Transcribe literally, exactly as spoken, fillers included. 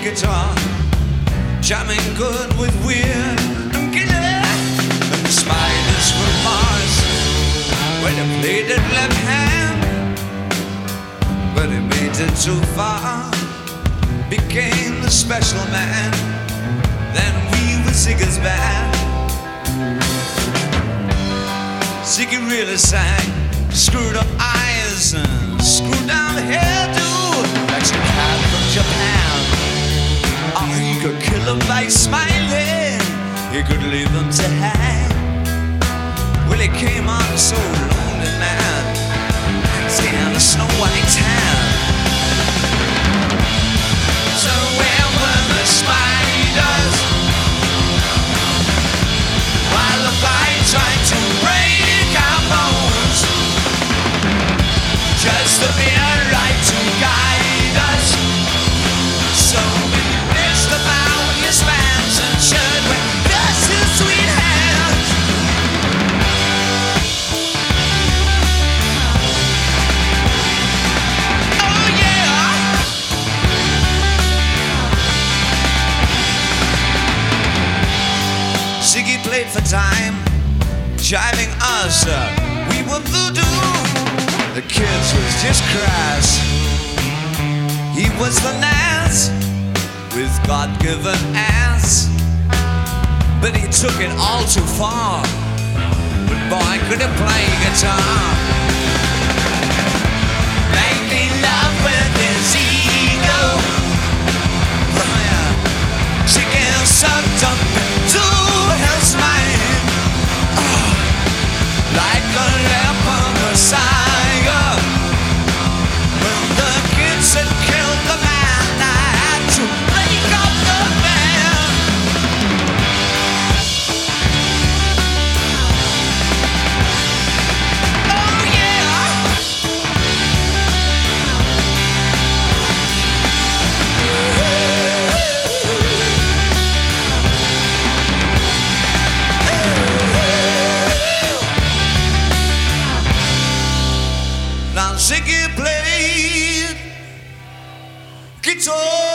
guitar, jamming good with weird and killer. And the spiders from Mars, when he played it left hand, but he made it too far, became the special man. Then we were Ziggy's band. Ziggy really sang, screwed up eyes and screwed down the hairdo, like some cat from Japan. Oh, he could kill them by smiling, he could leave them to hang. Well, he came on so lonely, man, and a snow white tan. So where were the spiders while the fight tried to break our bones? Just to be a right to guide us. So many missed about his pants and shirt with just his sweet hands. Oh yeah. Ziggy played for time, jiving us up. We were voodoo. The kids was just crass. He was the Nas with God-given ass, but he took it all too far. But boy, could he play guitar. Making love with his ego. Oh yeah. She gets sucked up into his mind. Oh, like a leper messiah. And killed the man, I had to break up the band. Oh yeah. Now Ziggy played guitar.